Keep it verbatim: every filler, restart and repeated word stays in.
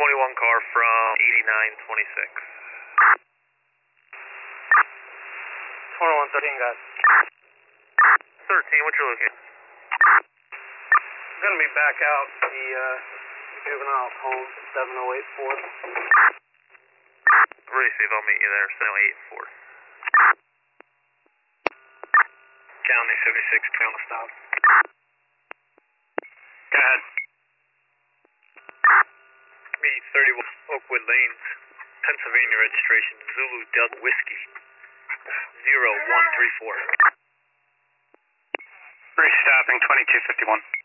twenty-one car from eighty-nine twenty-six. twenty-one thirteen, guys. thirteen, what you looking? I'm gonna be back out the uh, juvenile's home, seven oh eight fourth. Ready, Steve, I'll meet you there, seven oh eight fourth. County seventy-six, trail stop. Go ahead. Me, thirty-one Oakwood Lanes, Pennsylvania registration, Zulu Delta Whiskey, zero one three four. Restaffing twenty-two fifty-one.